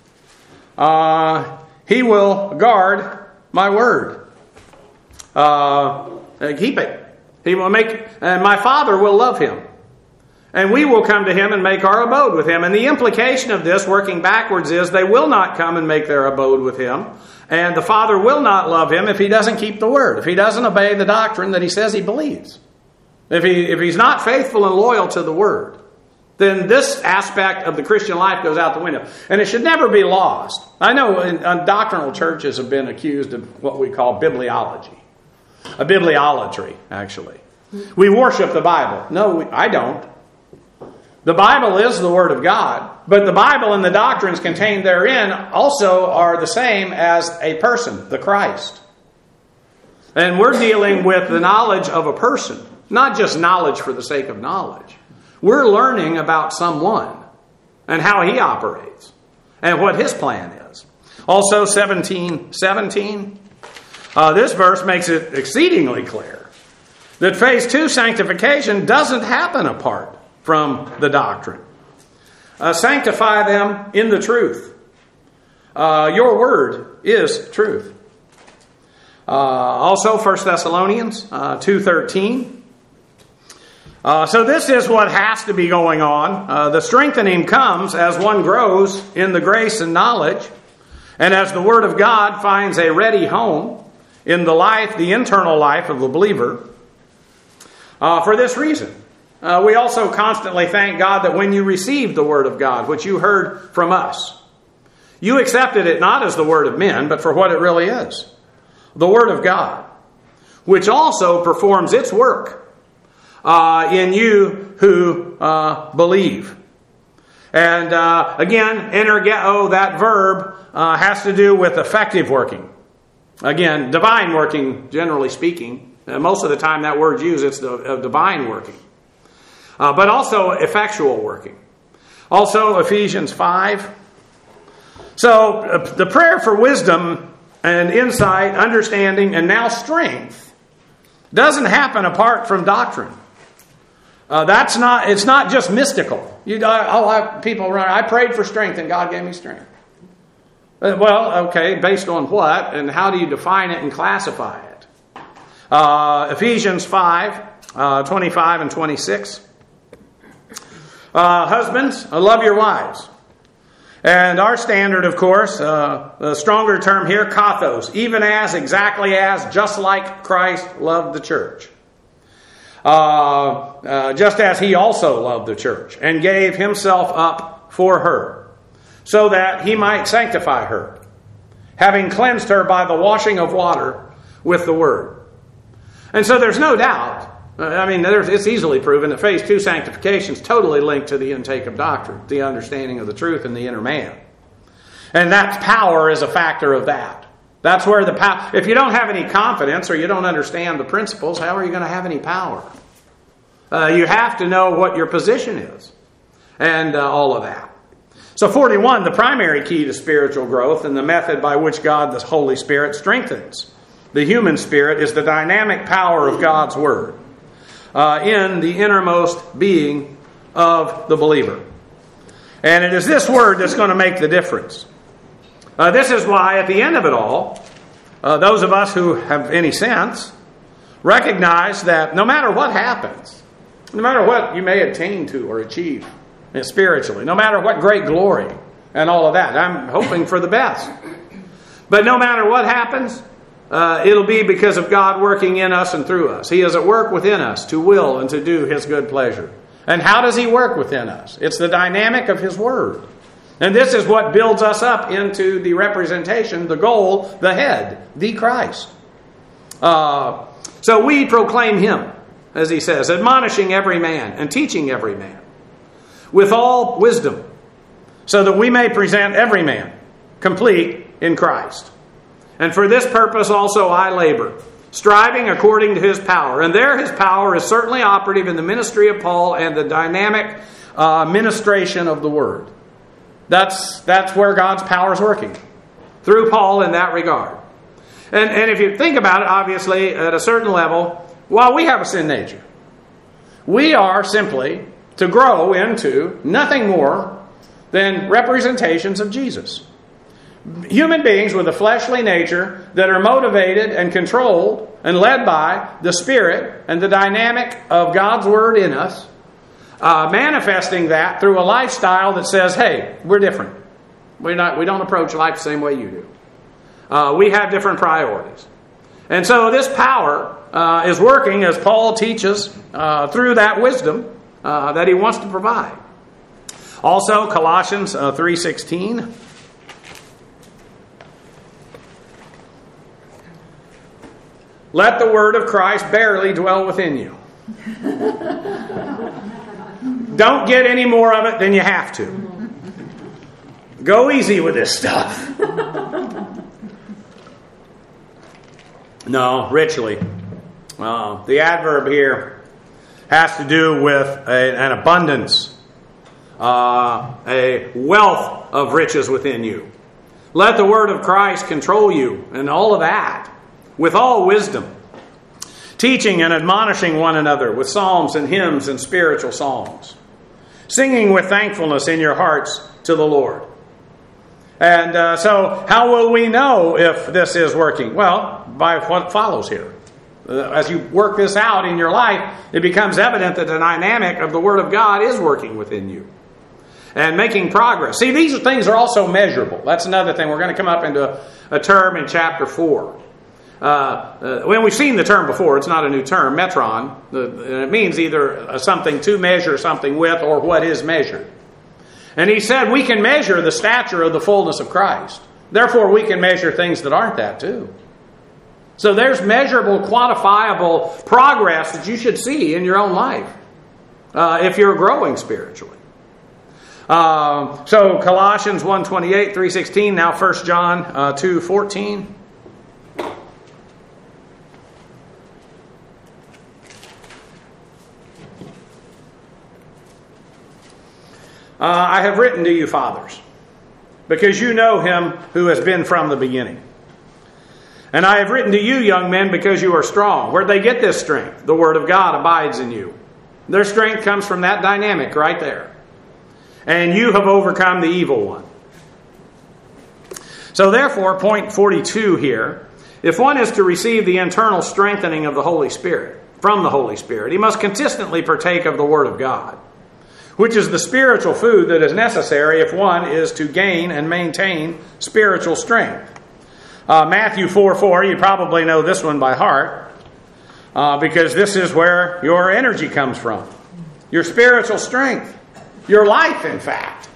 he will guard my word. Keep it. He will make, and my Father will love him. And we will come to him and make our abode with him. And the implication of this, working backwards, is they will not come and make their abode with him. And the Father will not love him if he doesn't keep the word, if he doesn't obey the doctrine that he says he believes. If he's not faithful and loyal to the word, then this aspect of the Christian life goes out the window. And it should never be lost. I know doctrinal churches have been accused of what we call bibliology. A bibliolatry, actually. We worship the Bible. No, I don't. The Bible is the Word of God, but the Bible and the doctrines contained therein also are the same as a person, the Christ. And we're dealing with the knowledge of a person, not just knowledge for the sake of knowledge. We're learning about someone and how he operates and what his plan is. Also, 17:17. This verse makes it exceedingly clear that phase 2 sanctification doesn't happen apart from the doctrine. Sanctify them in the truth. Your word is truth. Also, 1 Thessalonians 2:13. So this is what has to be going on. The strengthening comes as one grows in the grace and knowledge, and as the Word of God finds a ready home in the life, the internal life of the believer. For this reason, we also constantly thank God that when you received the Word of God, which you heard from us, you accepted it not as the word of men, but for what it really is. The Word of God, which also performs its work in you who believe. And again, energeo, that verb, has to do with effective working. Again, divine working, generally speaking. Most of the time that word's used, it's the divine working. But also effectual working. Also Ephesians 5. So the prayer for wisdom and insight, understanding, and now strength doesn't happen apart from doctrine. It's not just mystical. I'll have people run, I prayed for strength and God gave me strength. Well, okay, based on what? And how do you define it and classify it? Ephesians 5, 25 and 26. Husbands, love your wives. And our standard, of course, the stronger term here, kathos, even as, exactly as, just like Christ loved the church. Just as he also loved the church and gave himself up for her, so that he might sanctify her, having cleansed her by the washing of water with the word. And so there's no doubt, it's easily proven that phase 2 sanctification is totally linked to the intake of doctrine, the understanding of the truth in the inner man. And that power is a factor of that. That's where the power, if you don't have any confidence or you don't understand the principles, how are you going to have any power? You have to know what your position is and all of that. So 41, the primary key to spiritual growth and the method by which God, the Holy Spirit, strengthens the human spirit is the dynamic power of God's Word in the innermost being of the believer. And it is this Word that's going to make the difference. This is why at the end of it all, those of us who have any sense recognize that no matter what happens, no matter what you may attain to or achieve spiritually, no matter what great glory and all of that, I'm hoping for the best. But no matter what happens, it'll be because of God working in us and through us. He is at work within us to will and to do His good pleasure. And how does He work within us? It's the dynamic of His Word. And this is what builds us up into the representation, the goal, the head, the Christ. So we proclaim Him, as he says, admonishing every man and teaching every man with all wisdom, so that we may present every man complete in Christ. And for this purpose also I labor, striving according to His power. And there His power is certainly operative in the ministry of Paul and the dynamic ministration of the Word. That's where God's power is working, through Paul in that regard. And if you think about it, obviously, at a certain level, while we have a sin nature, we are simply to grow into nothing more than representations of Jesus. Human beings with a fleshly nature that are motivated and controlled and led by the Spirit and the dynamic of God's Word in us, manifesting that through a lifestyle that says, hey, we're different. We don't approach life the same way you do. We have different priorities. And so this power is working, as Paul teaches, through that wisdom that he wants to provide. Also, Colossians 3:16. Let the word of Christ barely dwell within you. Don't get any more of it than you have to. Go easy with this stuff. No, richly. The adverb here has to do with an abundance, a wealth of riches within you. Let the word of Christ control you and all of that with all wisdom, teaching and admonishing one another with psalms and hymns and spiritual songs, singing with thankfulness in your hearts to the Lord. And so how will we know if this is working? Well, by what follows here. As you work this out in your life, it becomes evident that the dynamic of the Word of God is working within you and making progress. See, these things are also measurable. That's another thing. We're going to come up into a term in chapter 4. When we've seen the term before, it's not a new term, metron. It means either something to measure something with or what is measured. And he said we can measure the stature of the fullness of Christ. Therefore, we can measure things that aren't that too. So there's measurable, quantifiable progress that you should see in your own life if you're growing spiritually. So Colossians 1:28, 3:16, now 1 John 2:14. I have written to you, fathers, because you know him who has been from the beginning. And I have written to you, young men, because you are strong. Where'd they get this strength? The Word of God abides in you. Their strength comes from that dynamic right there. And you have overcome the evil one. So therefore, point 42 here, if one is to receive the internal strengthening of the Holy Spirit, from the Holy Spirit, he must consistently partake of the Word of God, which is the spiritual food that is necessary if one is to gain and maintain spiritual strength. Matthew 4:4, you probably know this one by heart, because this is where your energy comes from. Your spiritual strength. Your life, in fact.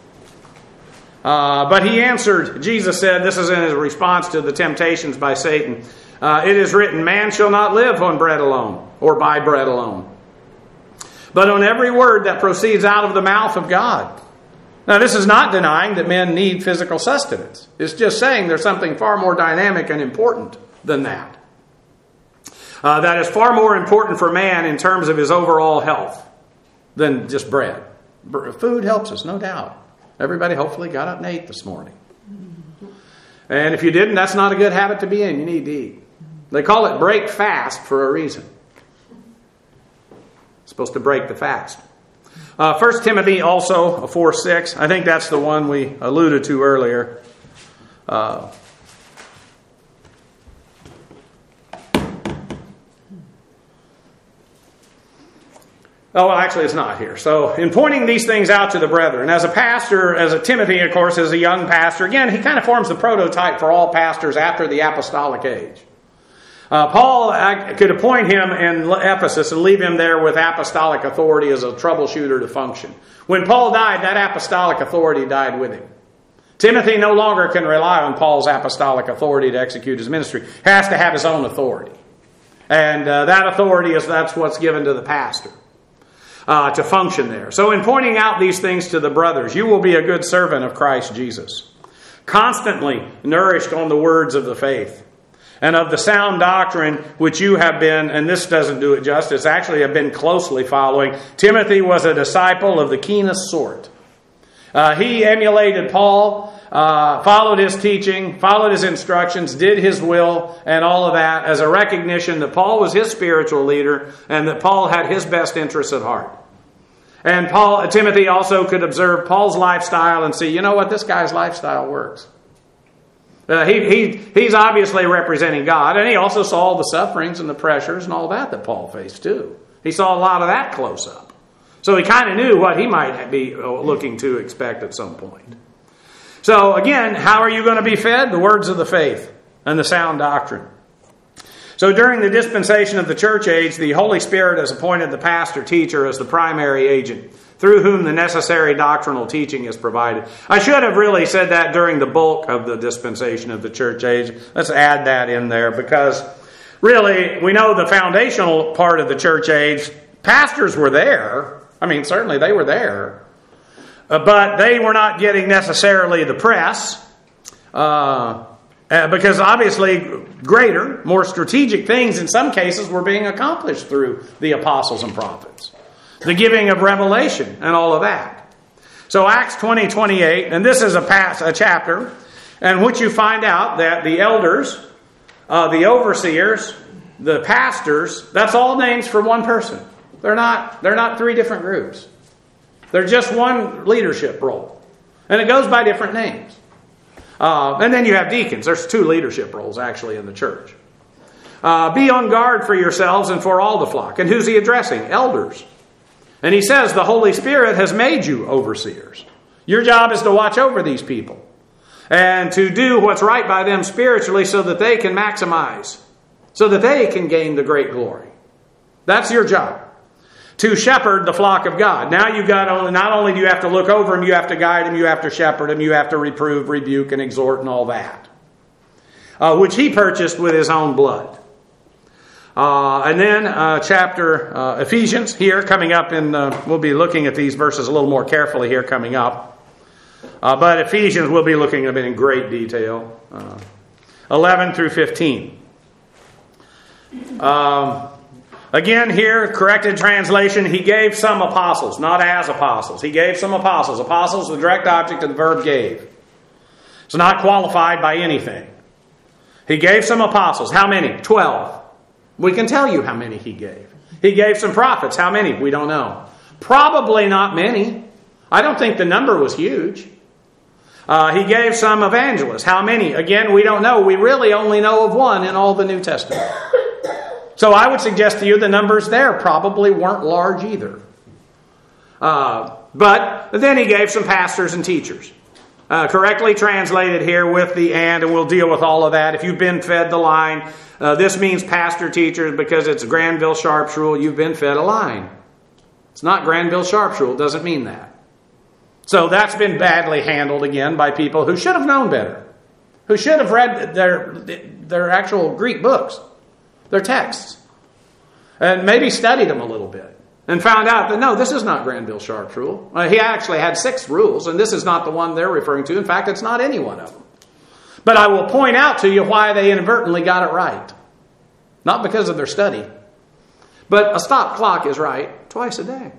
But he answered, Jesus said, this is in his response to the temptations by Satan, it is written, man shall not live on bread alone, or by bread alone, but on every word that proceeds out of the mouth of God. Now, this is not denying that men need physical sustenance. It's just saying there's something far more dynamic and important than that. That is far more important for man in terms of his overall health than just bread. Food helps us, no doubt. Everybody hopefully got up and ate this morning. And if you didn't, that's not a good habit to be in. You need to eat. They call it break fast for a reason. It's supposed to break the fast. 1 Timothy also, 4:6. I think that's the one we alluded to earlier. Oh, actually, it's not here. So, in pointing these things out to the brethren, as a pastor, as a Timothy, of course, as a young pastor, again, he kind of forms the prototype for all pastors after the apostolic age. Paul could appoint him in Ephesus and leave him there with apostolic authority as a troubleshooter to function. When Paul died, that apostolic authority died with him. Timothy no longer can rely on Paul's apostolic authority to execute his ministry. He has to have his own authority. And that authority that's what's given to the pastor to function there. So in pointing out these things to the brothers, you will be a good servant of Christ Jesus, constantly nourished on the words of the faith and of the sound doctrine which you have been, and this doesn't do it justice, actually have been closely following. Timothy was a disciple of the keenest sort. He emulated Paul, followed his teaching, followed his instructions, did his will, and all of that as a recognition that Paul was his spiritual leader and that Paul had his best interests at heart. And Timothy also could observe Paul's lifestyle and see, you know what, this guy's lifestyle works. He's obviously representing God, and he also saw all the sufferings and the pressures and all that Paul faced too. He saw a lot of that close up. So he kind of knew what he might be looking to expect at some point. So again, how are you going to be fed? The words of the faith and the sound doctrine. So during the dispensation of the church age, the Holy Spirit has appointed the pastor teacher as the primary agent, through whom the necessary doctrinal teaching is provided. I should have really said that during the bulk of the dispensation of the church age. Let's add that in there, because really, we know the foundational part of the church age, pastors were there. I mean, certainly they were there. But they were not getting necessarily the press, because obviously greater, more strategic things in some cases were being accomplished through the apostles and prophets. The giving of revelation and all of that. So Acts 20:28, and this is a chapter in which you find out that the elders, the overseers, the pastors, that's all names for one person. They're not three different groups. They're just one leadership role. And it goes by different names. And then you have deacons. There's two leadership roles actually in the church. Be on guard for yourselves and for all the flock. And who's he addressing? Elders. And he says the Holy Spirit has made you overseers. Your job is to watch over these people and to do what's right by them spiritually so that they can maximize, so that they can gain the great glory. That's your job. To shepherd the flock of God. Now not only do you have to look over them, you have to guide them, you have to shepherd them, you have to reprove, rebuke, and exhort and all that. which he purchased with his own blood. And then chapter Ephesians here coming up in, we'll be looking at these verses a little more carefully here coming up. But Ephesians we'll be looking at in great detail. 11 through 15. Again here, corrected translation, he gave some apostles, not as apostles. He gave some apostles. Apostles, the direct object of the verb gave. It's not qualified by anything. He gave some apostles. How many? 12. We can tell you how many he gave. He gave some prophets. How many? We don't know. Probably not many. I don't think the number was huge. He gave some evangelists. How many? Again, we don't know. We really only know of one in all the New Testament. So I would suggest to you the numbers there probably weren't large either. But then he gave some pastors and teachers. Correctly translated here with the and we'll deal with all of that. If you've been fed the line, this means pastor teachers because it's Granville Sharp's rule. You've been fed a line. It's not Granville Sharp's rule. It doesn't mean that. So that's been badly handled again by people who should have known better. Who should have read their actual Greek books. Their texts. And maybe studied them a little bit. And found out that no, this is not Granville Sharp's rule. He actually had 6 rules, and this is not the one they're referring to. In fact, it's not any one of them. But I will point out to you why they inadvertently got it right. Not because of their study. But a stop clock is right twice a day.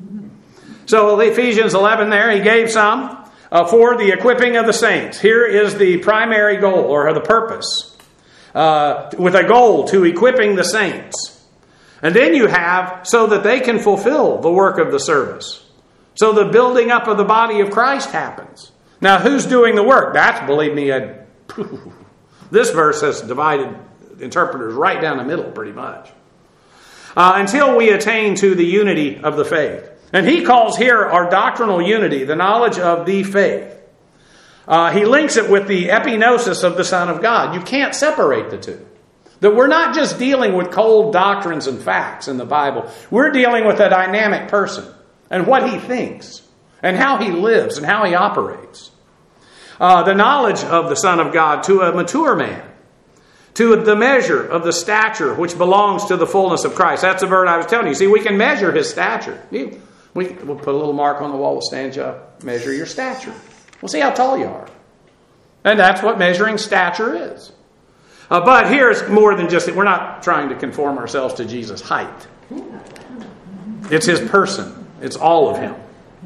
So Ephesians 11 there, he gave some for the equipping of the saints. Here is the primary goal, or the purpose. With a goal to equipping the saints. And then you have so that they can fulfill the work of the service. So the building up of the body of Christ happens. Now who's doing the work? That's, believe me, this verse has divided interpreters right down the middle pretty much. Until we attain to the unity of the faith. And he calls here our doctrinal unity, the knowledge of the faith. He links it with the epignosis of the Son of God. You can't separate the two. That we're not just dealing with cold doctrines and facts in the Bible. We're dealing with a dynamic person and what he thinks and how he lives and how he operates. The knowledge of the Son of God to a mature man. To the measure of the stature which belongs to the fullness of Christ. That's the word I was telling you. See, we can measure his stature. We'll put a little mark on the wall. We'll stand you up. Measure your stature. We'll see how tall you are. And that's what measuring stature is. But here it's more than just, we're not trying to conform ourselves to Jesus' height. It's his person. It's all of him.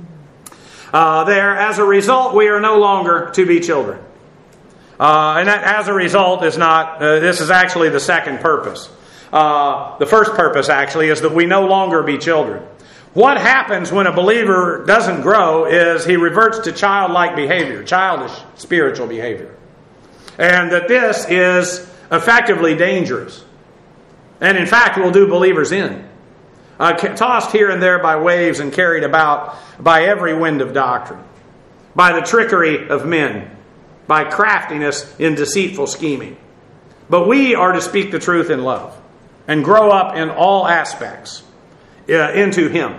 As a result, we are no longer to be children. And that, as a result, is not, this is actually the second purpose. The first purpose, actually, is that we no longer be children. What happens when a believer doesn't grow is he reverts to childlike behavior, childish spiritual behavior. And that this is effectively dangerous. And in fact will do believers in. Tossed here and there by waves and carried about by every wind of doctrine. By the trickery of men. By craftiness in deceitful scheming. But we are to speak the truth in love. And grow up in all aspects into him.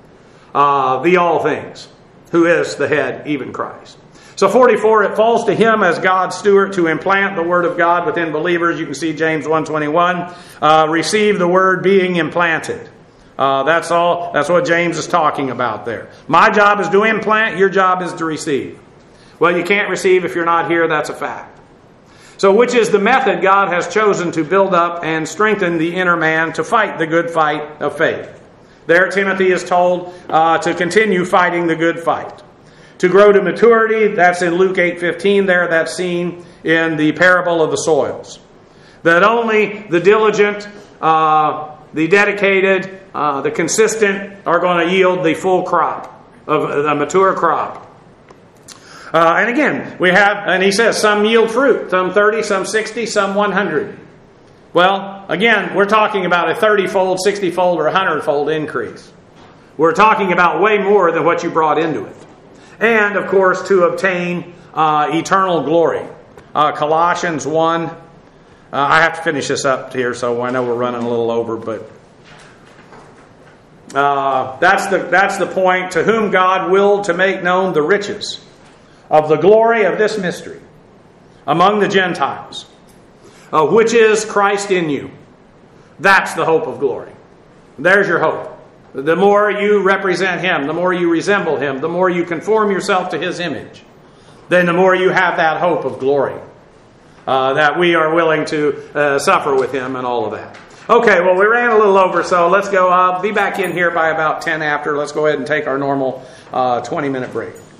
The all things. Who is the head, even Christ. So 44, it falls to him as God's steward to implant the word of God within believers. You can see James 1:21. Receive the word being implanted. That's all. That's what James is talking about there. My job is to implant. Your job is to receive. Well, you can't receive if you're not here. That's a fact. So which is the method God has chosen to build up and strengthen the inner man to fight the good fight of faith. There Timothy is told to continue fighting the good fight. To grow to maturity, that's in Luke 8:15 there, that's seen in the parable of the soils. That only the diligent, the dedicated, the consistent are going to yield the full crop, of a mature crop. And again, we have, and he says, some yield fruit, some 30, some 60, some 100. Well, again, we're talking about a 30-fold, 60-fold, or 100-fold increase. We're talking about way more than what you brought into it. And, of course, to obtain eternal glory. Colossians 1. I have to finish this up here, so I know we're running a little over, but that's the point. To whom God willed to make known the riches of the glory of this mystery among the Gentiles, which is Christ in you. That's the hope of glory. There's your hope. The more you represent Him, the more you resemble Him, the more you conform yourself to His image, then the more you have that hope of glory. That we are willing to suffer with Him and all of that. Okay, well, we ran a little over, so let's go. I'll be back in here by about 10 after. Let's go ahead and take our normal 20-minute break.